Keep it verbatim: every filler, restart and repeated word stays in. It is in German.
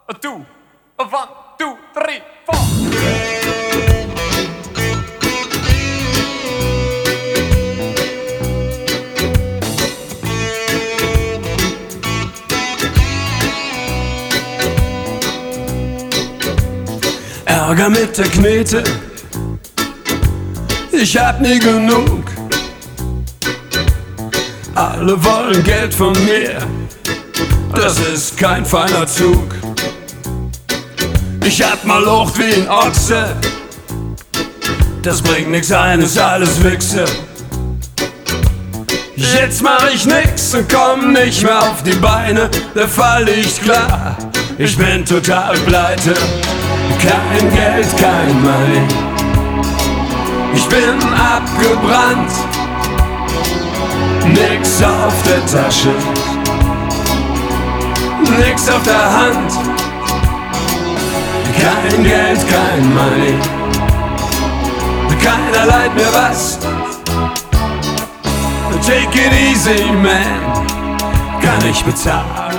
a two, a one, two, three, four. Ärger mit der Knete, ich hab nie genug. Alle wollen Geld von mir, das ist kein feiner Zug. Ich hab mal Lucht wie ein Ochse, das bringt nix ein, ist alles Wichse. Jetzt mach ich nix und komm nicht mehr auf die Beine, der Fall liegt klar, ich bin total pleite. Kein Geld, kein Money, ich bin abgebrannt. Nix auf der Tasche, nix auf der Hand. Kein Geld, kein Money, keiner leiht mir was. Take it easy, man, kann ich bezahlen.